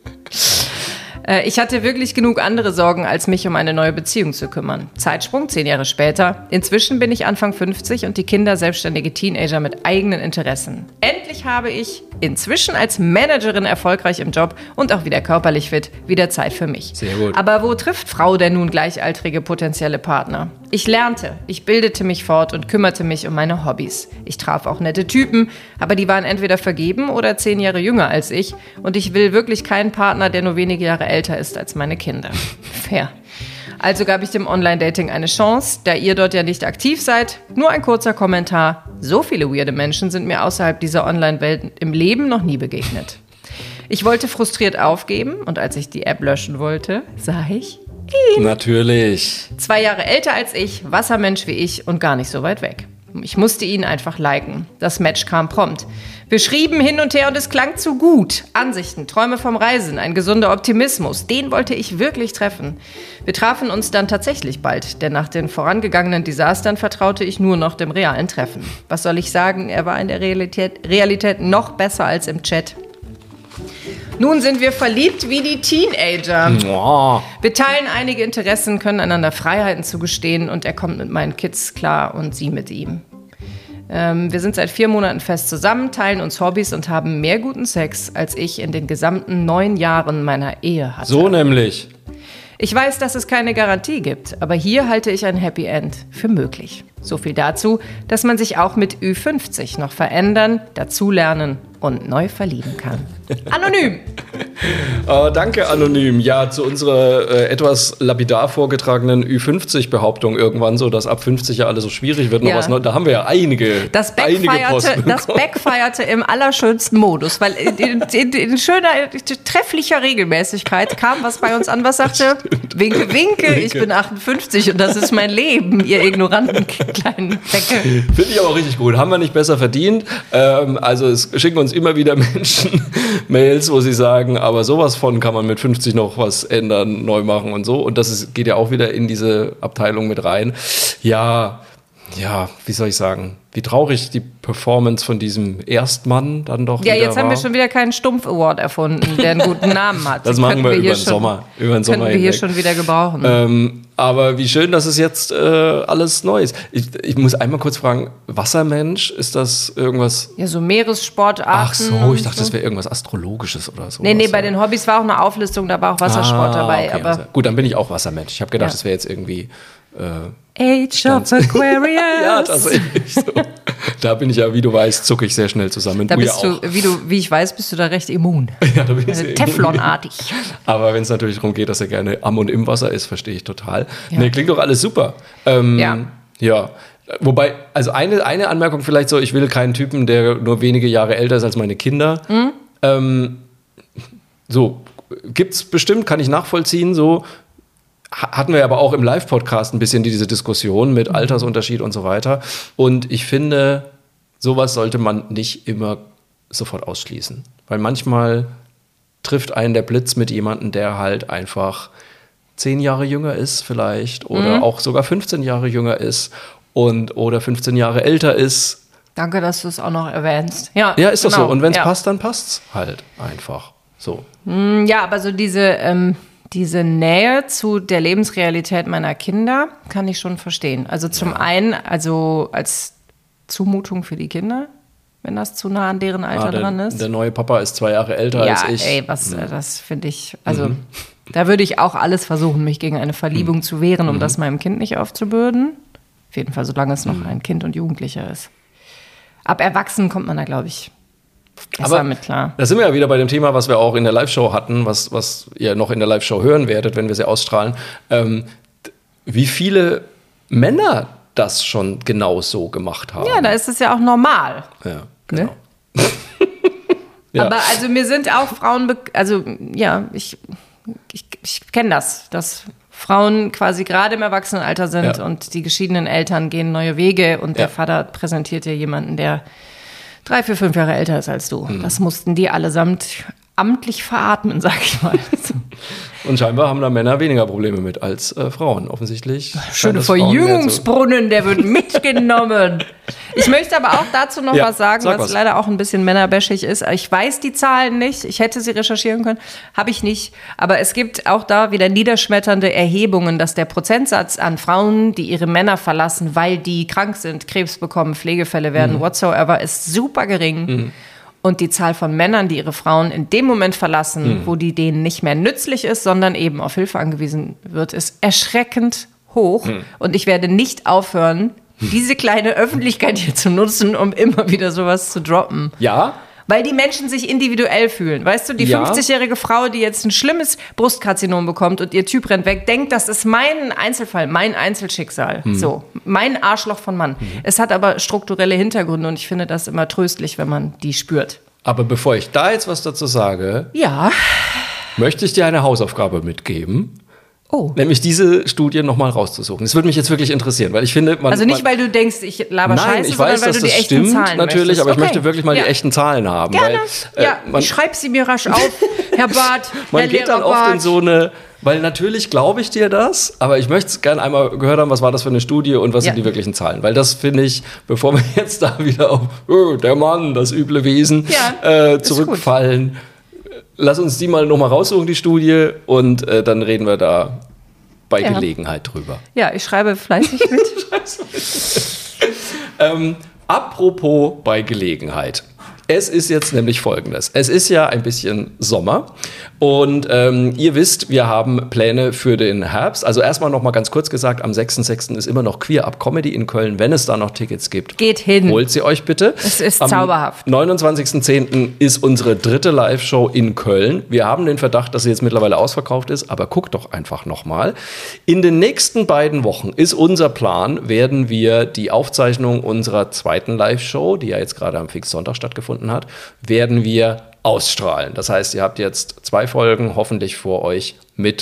Ich hatte wirklich genug andere Sorgen, als mich um eine neue Beziehung zu kümmern. Zeitsprung, zehn Jahre später. Inzwischen bin ich Anfang fünfzig und die Kinder selbstständige Teenager mit eigenen Interessen. Endlich habe ich, inzwischen als Managerin erfolgreich im Job und auch wieder körperlich fit, wieder Zeit für mich. Sehr gut. Aber wo trifft Frau denn nun gleichaltrige potenzielle Partner? Ich lernte, ich bildete mich fort und kümmerte mich um meine Hobbys. Ich traf auch nette Typen, aber die waren entweder vergeben oder zehn Jahre jünger als ich. Und ich will wirklich keinen Partner, der nur wenige Jahre älter ist als meine Kinder. Fair. Also gab ich dem Online-Dating eine Chance, da ihr dort ja nicht aktiv seid. Nur ein kurzer Kommentar. So viele weirde Menschen sind mir außerhalb dieser Online-Welt im Leben noch nie begegnet. Ich wollte frustriert aufgeben und als ich die App löschen wollte, sah ich ihn. Natürlich. Zwei Jahre älter als ich, Wassermensch wie ich und gar nicht so weit weg. Ich musste ihn einfach liken. Das Match kam prompt. Wir schrieben hin und her und es klang zu gut. Ansichten, Träume vom Reisen, ein gesunder Optimismus, den wollte ich wirklich treffen. Wir trafen uns dann tatsächlich bald, denn nach den vorangegangenen Desastern vertraute ich nur noch dem realen Treffen. Was soll ich sagen, er war in der Realität, Realität noch besser als im Chat. Nun sind wir verliebt wie die Teenager. Oh. Wir teilen einige Interessen, können einander Freiheiten zugestehen und er kommt mit meinen Kids klar und sie mit ihm. Ähm, wir sind seit vier Monaten fest zusammen, teilen uns Hobbys und haben mehr guten Sex, als ich in den gesamten neun Jahren meiner Ehe hatte. So nämlich. Ich weiß, dass es keine Garantie gibt, aber hier halte ich ein Happy End für möglich. So viel dazu, dass man sich auch mit Ü fünfzig noch verändern, dazulernen und neu verlieben kann. Anonym! Oh, danke, Anonym. Ja, zu unserer äh, etwas lapidar vorgetragenen Ü fünfzig Behauptung irgendwann so, dass ab fünfzig ja alles so schwierig wird. Noch Ja. was Neu- da haben wir ja einige, Das einige backfeierte, Posten das bekommen. backfeierte im allerschönsten Modus, weil in, in, in, in schöner, trefflicher Regelmäßigkeit kam was bei uns an, was sagte, winke, winke, ich bin achtundfünfzig und das ist mein Leben, ihr ignoranten kleinen Säcke. Finde ich aber richtig gut. Haben wir nicht besser verdient. Ähm, also es schicken uns immer wieder Menschen Mails, wo sie sagen, aber sowas von kann man mit fünfzig noch was ändern, neu machen und so. Und das ist, geht ja auch wieder in diese Abteilung mit rein. Ja, ja, wie soll ich sagen, wie traurig die Performance von diesem Erstmann dann doch Ja, wieder jetzt haben war. wir schon wieder keinen Stumpf-Award erfunden, der einen guten Namen hat. Das Den machen könnten wir über hier den schon- Sommer. Über den Sommer Könnten wir hier hinweg. schon wieder gebrauchen. Ähm, aber wie schön, dass es jetzt äh, alles neu ist. Ich, ich muss einmal kurz fragen, Wassermensch, ist das irgendwas? Ja, so Meeressportarten. Ach so, und ich dachte, das wäre irgendwas Astrologisches oder so. Nee, nee, bei den Hobbys war auch eine Auflistung, da war auch Wassersport dabei. okay, aber also, gut, dann bin ich auch Wassermensch. Ich habe gedacht, Ja. das wäre jetzt irgendwie... Äh, Age of Aquarius. ja, tatsächlich so. Da bin ich ja, wie du weißt, zucke ich sehr schnell zusammen. Da du bist ja auch. du, wie du, wie ich weiß, bist du da recht immun. Ja, da bin ich sehr Teflonartig. Aber wenn es natürlich darum geht, dass er gerne am und im Wasser ist, verstehe ich total. Ja. Nee, klingt doch alles super. Ähm, Ja. Ja. Wobei, also eine, eine Anmerkung vielleicht so, ich will keinen Typen, der nur wenige Jahre älter ist als meine Kinder. Mhm. Ähm, so, gibt's bestimmt, kann ich nachvollziehen, so. Hatten wir aber auch im Live-Podcast ein bisschen diese Diskussion mit Altersunterschied und so weiter. Und ich finde, sowas sollte man nicht immer sofort ausschließen. Weil manchmal trifft einen der Blitz mit jemandem, der halt einfach zehn Jahre jünger ist vielleicht oder Mhm. auch sogar fünfzehn Jahre jünger ist und oder fünfzehn Jahre älter ist. Danke, dass du es auch noch erwähnst. Ja, Ja, ist doch genau. so. Und wenn es ja. passt, dann passt's halt einfach. So. Ja, aber so diese, ähm, diese Nähe zu der Lebensrealität meiner Kinder kann ich schon verstehen. Also zum einen, also als Zumutung für die Kinder, wenn das zu nah an deren Alter Ah, der, dran ist. der neue Papa ist zwei Jahre älter Ja, als ich. ey, was, äh, das finde ich, also da würde ich auch alles versuchen, mich gegen eine Verliebung zu wehren, um das meinem Kind nicht aufzubürden. Auf jeden Fall, solange es noch ein Kind und Jugendlicher ist. Ab Erwachsenen kommt man da, glaube ich, besser Aber mit klar. da sind wir ja wieder bei dem Thema, was wir auch in der Live-Show hatten, was, was ihr noch in der Live-Show hören werdet, wenn wir sie ausstrahlen. Ähm, wie viele Männer das schon genau so gemacht haben. Ja, da ist es ja auch normal. Ja, genau. Ne? Ja. Aber also mir sind auch Frauen, be- also ja, ich, ich, ich kenne das, dass Frauen quasi gerade im Erwachsenenalter sind Ja. und die geschiedenen Eltern gehen neue Wege und der Ja. Vater präsentiert dir jemanden, der drei, vier, fünf Jahre älter ist als du. Mhm. Das mussten die allesamt amtlich veratmen, sag ich mal. Und scheinbar haben da Männer weniger Probleme mit als äh, Frauen. Offensichtlich. Schöne Verjüngungsbrunnen, der wird mitgenommen. Ich möchte aber auch dazu noch Ja, was sagen, sag was, was. leider auch ein bisschen männerbäschig ist. Ich weiß die Zahlen nicht. Ich hätte sie recherchieren können. Habe ich nicht. Aber es gibt auch da wieder niederschmetternde Erhebungen, dass der Prozentsatz an Frauen, die ihre Männer verlassen, weil die krank sind, Krebs bekommen, Pflegefälle werden, Mhm. whatsoever, ist super gering. Mhm. Und die Zahl von Männern, die ihre Frauen in dem Moment verlassen, Mhm. wo die denen nicht mehr nützlich ist, sondern eben auf Hilfe angewiesen wird, ist erschreckend hoch. Mhm. Und ich werde nicht aufhören, diese kleine Öffentlichkeit hier zu nutzen, um immer wieder sowas zu droppen. Ja, Weil die Menschen sich individuell fühlen. Weißt du, die Ja. fünfzigjährige Frau, die jetzt ein schlimmes Brustkarzinom bekommt und ihr Typ rennt weg, denkt, das ist mein Einzelfall, mein Einzelschicksal. Mhm. So, mein Arschloch von Mann. Es hat aber strukturelle Hintergründe und ich finde das immer tröstlich, wenn man die spürt. aber bevor ich da jetzt was dazu sage, Ja. möchte ich dir eine Hausaufgabe mitgeben. Oh. Nämlich diese Studie nochmal rauszusuchen. Das würde mich jetzt wirklich interessieren, weil ich finde, man... Also nicht, man, weil du denkst, ich laber Nein, Scheiße, ich sondern weiß, weil dass du die das echten stimmt, Zahlen natürlich, möchtest. aber ich Okay. möchte wirklich mal ja. die echten Zahlen haben. Gerne. Weil, äh, ja, man, ich schreibe sie mir rasch auf, Herr Barth, man Herr geht dann Lehrer oft in Barth. so eine... Weil natürlich glaube ich dir das, aber ich möchte es gerne einmal gehört haben, was war das für eine Studie und was Ja. sind die wirklichen Zahlen. Weil das finde ich, bevor wir jetzt da wieder auf oh, der Mann, das üble Wesen Ja, äh, ist zurückfallen, lass uns die mal nochmal raussuchen, die Studie, und äh, dann reden wir da bei Ja. Gelegenheit drüber. Ja, ich schreibe fleißig mit. Ähm, apropos bei Gelegenheit. Es ist jetzt nämlich Folgendes. Es ist ja ein bisschen Sommer und ähm, ihr wisst, wir haben Pläne für den Herbst. Also erstmal noch mal ganz kurz gesagt, am sechsten sechsten ist immer noch Queer Up Comedy in Köln. Wenn es da noch Tickets gibt, Geht hin. holt sie euch bitte. Es ist am zauberhaft. neunundzwanzigsten zehnten ist unsere dritte Live-Show in Köln. Wir haben den Verdacht, dass sie jetzt mittlerweile ausverkauft ist, aber guckt doch einfach noch mal. In den nächsten beiden Wochen ist unser Plan, werden wir die Aufzeichnung unserer zweiten Live-Show, die ja jetzt gerade am Pfingstsonntag stattgefunden hat, werden wir ausstrahlen. Das heißt, ihr habt jetzt zwei Folgen hoffentlich vor euch mit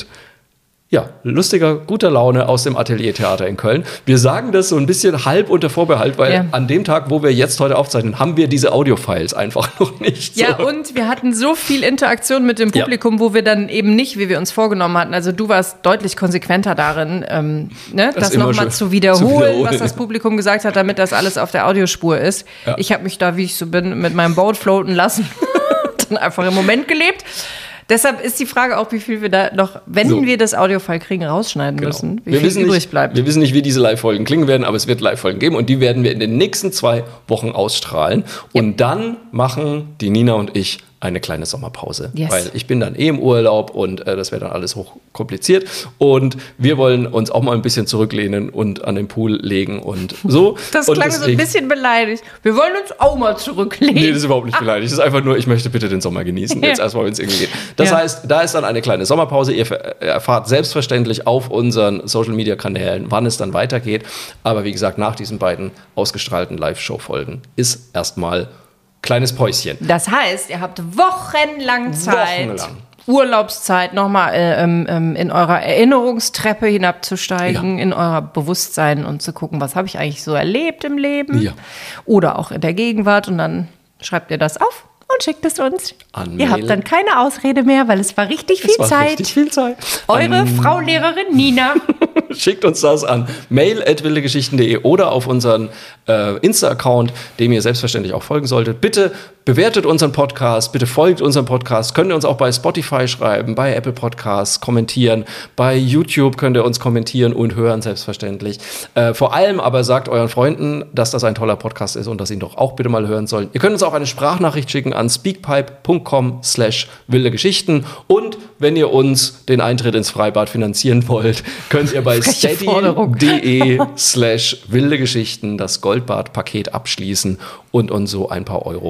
ja, lustiger, guter Laune aus dem Ateliertheater in Köln. Wir sagen das so ein bisschen halb unter Vorbehalt, weil Ja. an dem Tag, wo wir jetzt heute aufzeichnen, haben wir diese Audiofiles einfach noch nicht. Ja, so. und wir hatten so viel Interaktion mit dem Ja. Publikum, wo wir dann eben nicht, wie wir uns vorgenommen hatten. Also du warst deutlich konsequenter darin, ähm, ne, das, immer nochmal schön zu wiederholen, zu wiederholen. was das Publikum gesagt hat, damit das alles auf der Audiospur ist. Ja. Ich habe mich da, wie ich so bin, mit meinem Boot floaten lassen. Dann einfach im Moment gelebt. Deshalb ist die Frage auch, wie viel wir da noch, wenn So. wir das Audiofile kriegen, rausschneiden Genau. müssen, wie wir viel wissen übrig nicht, bleibt. Wir wissen nicht, wie diese Live-Folgen klingen werden, aber es wird Live-Folgen geben und die werden wir in den nächsten zwei Wochen ausstrahlen. Und dann machen die Nina und ich eine kleine Sommerpause. Yes. Weil ich bin dann eh im Urlaub und äh, das wäre dann alles hochkompliziert. Und wir wollen uns auch mal ein bisschen zurücklehnen und an den Pool legen und so. Das und klang so ein bisschen beleidigt. Wir wollen uns auch mal zurücklegen. Nee, das ist überhaupt nicht beleidigt. Das ist einfach nur, ich möchte bitte den Sommer genießen. Jetzt Ja. erstmal, wenn es irgendwie geht. Das Ja. heißt, da ist dann eine kleine Sommerpause. Ihr ver- erfahrt selbstverständlich auf unseren Social-Media-Kanälen, wann es dann weitergeht. Aber wie gesagt, nach diesen beiden ausgestrahlten Live-Show-Folgen ist erstmal kleines Päuschen. Das heißt, ihr habt wochenlang Zeit, Wochenlang. Urlaubszeit, nochmal äh, ähm, in eurer Erinnerungstreppe hinabzusteigen, Ja. in euer Bewusstsein und zu gucken, was habe ich eigentlich so erlebt im Leben Ja. oder auch in der Gegenwart. Und dann schreibt ihr das auf und schickt es uns. An Ihr Mail. habt dann keine Ausrede mehr, weil es war richtig viel Es war Zeit. richtig viel Zeit. Eure Frau Lehrerin Nina. Schickt uns das an mail at wildegeschichten punkt de oder auf unseren äh, Insta-Account, dem ihr selbstverständlich auch folgen solltet. Bitte bewertet unseren Podcast, bitte folgt unserem Podcast. Könnt ihr uns auch bei Spotify schreiben, bei Apple Podcasts kommentieren, bei YouTube könnt ihr uns kommentieren und hören selbstverständlich. Äh, vor allem aber sagt euren Freunden, dass das ein toller Podcast ist und dass sie ihn doch auch bitte mal hören sollen. Ihr könnt uns auch eine Sprachnachricht schicken an speakpipe punkt com slash wilde Geschichten und wenn ihr uns den Eintritt ins Freibad finanzieren wollt, könnt ihr bei Freche steady Forderung. punkt de slash wilde Geschichten das Goldbad-Paket abschließen und uns so ein paar Euro für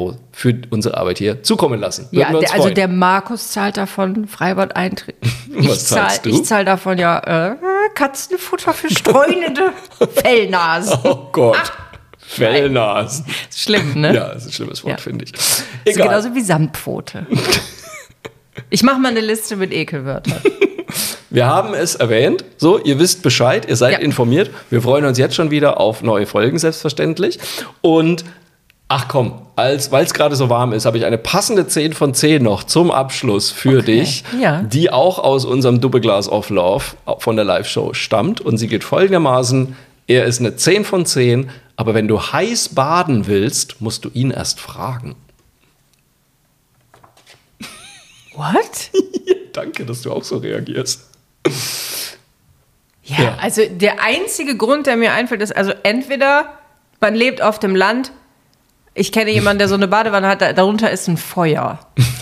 für unsere Arbeit hier zukommen lassen. Ja, der, also der Markus zahlt davon Freibad-Eintritt. Ich zahle zahl davon ja äh, Katzenfutter für streunende Fellnasen. Oh Gott. Ach. Fellnasen. Schlimm, ne? Ja, das ist ein schlimmes Wort, ja. finde ich. Egal. So genauso wie Sandpfote. Ich mache mal eine Liste mit Ekelwörtern. Wir haben es erwähnt, so, ihr wisst Bescheid, ihr seid ja. informiert. Wir freuen uns jetzt schon wieder auf neue Folgen, selbstverständlich. Und, ach komm, weil es gerade so warm ist, habe ich eine passende zehn von zehn noch zum Abschluss für okay. dich, ja. die auch aus unserem Doppelglas of Love von der Live-Show stammt. Und sie geht folgendermaßen, er ist eine zehn von zehn, aber wenn du heiß baden willst, musst du ihn erst fragen. What? Danke, dass du auch so reagierst. Ja, ja, also der einzige Grund, der mir einfällt, ist, also entweder man lebt auf dem Land, ich kenne jemanden, der so eine Badewanne hat, darunter ist ein Feuer.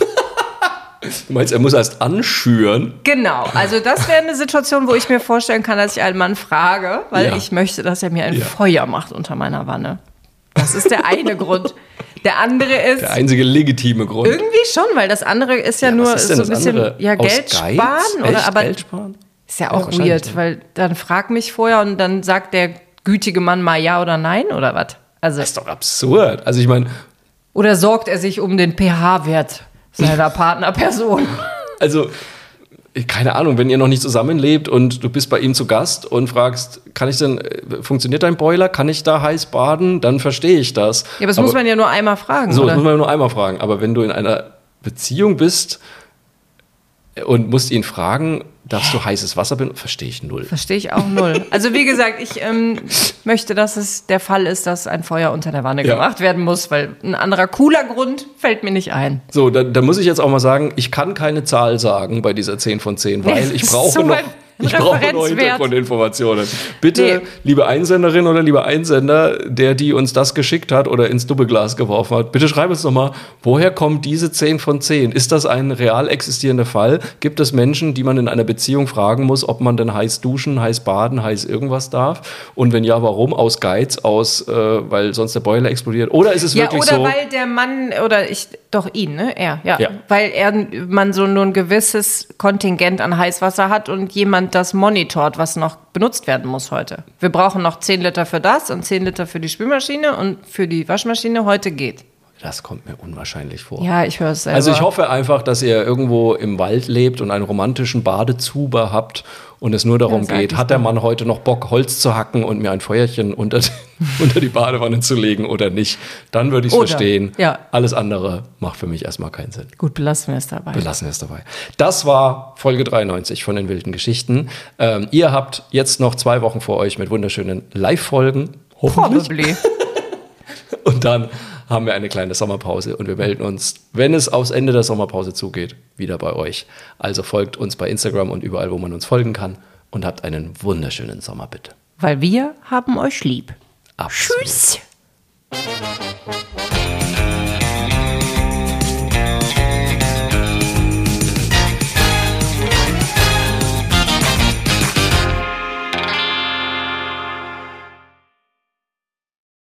Du meinst, er muss erst anschüren? Genau, also das wäre eine Situation, wo ich mir vorstellen kann, dass ich einen Mann frage, weil ja. ich möchte, dass er mir ein ja. Feuer macht unter meiner Wanne. Das ist der eine Grund. Der andere ist... Der einzige legitime Grund. Irgendwie schon, weil das andere ist ja, ja nur ist so ein bisschen ja, Geld sparen. Oder, Echt? aber Geld sparen? Ist ja auch ja, weird, ne? Weil dann frag mich vorher und dann sagt der gütige Mann mal ja oder nein oder was? Also, das ist doch absurd. Also ich meine... Oder sorgt er sich um den pH-Wert seiner Partnerperson? Also, keine Ahnung, wenn ihr noch nicht zusammenlebt und du bist bei ihm zu Gast und fragst, kann ich denn, funktioniert dein Boiler? Kann ich da heiß baden? Dann verstehe ich das. Ja, aber das aber, muss man ja nur einmal fragen, so, oder? das muss man ja nur einmal fragen. Aber wenn du in einer Beziehung bist und musst ihn fragen, darfst du heißes Wasser benutzen? Verstehe ich null. Verstehe ich auch null. Also wie gesagt, ich ähm, möchte, dass es der Fall ist, dass ein Feuer unter der Wanne ja. gemacht werden muss, weil ein anderer cooler Grund fällt mir nicht ein. So, da, da muss ich jetzt auch mal sagen, ich kann keine Zahl sagen bei dieser zehn von zehn, weil ich brauche so noch... Ich brauche noch Hintergrundinformationen. Bitte, nee. liebe Einsenderin oder lieber Einsender, der die uns das geschickt hat oder ins Doppelglas geworfen hat, bitte schreib uns doch mal, woher kommt diese zehn von zehn? Ist das ein real existierender Fall? Gibt es Menschen, die man in einer Beziehung fragen muss, ob man denn heiß duschen, heiß baden, heiß irgendwas darf? Und wenn ja, warum? Aus Geiz, aus, äh, weil sonst der Boiler explodiert? Oder ist es ja, wirklich oder so... Oder weil der Mann, oder ich, doch ihn, ne? Er, ja. ja. Weil er, man so nur ein gewisses Kontingent an Heißwasser hat und jemand das monitort, was noch benutzt werden muss heute. Wir brauchen noch zehn Liter für das und zehn Liter für die Spülmaschine und für die Waschmaschine. Heute geht. Das kommt mir unwahrscheinlich vor. Ja, ich höre es selber. Also ich hoffe einfach, dass ihr irgendwo im Wald lebt und einen romantischen Badezuber habt und es nur darum ja, geht, hat der Mann heute noch Bock, Holz zu hacken und mir ein Feuerchen unter, unter die Badewanne zu legen oder nicht. Dann würde ich es verstehen. Ja. Alles andere macht für mich erstmal keinen Sinn. Gut, belassen wir es dabei. Belassen wir es dabei. Das war Folge dreiundneunzig von den wilden Geschichten. Ähm, ihr habt jetzt noch zwei Wochen vor euch mit wunderschönen Live-Folgen. Hoffentlich. Probably. Und dann haben wir eine kleine Sommerpause und wir melden uns, wenn es aufs Ende der Sommerpause zugeht, wieder bei euch. Also folgt uns bei Instagram und überall, wo man uns folgen kann und habt einen wunderschönen Sommer, bitte. Weil wir haben euch lieb. Absolut. Tschüss.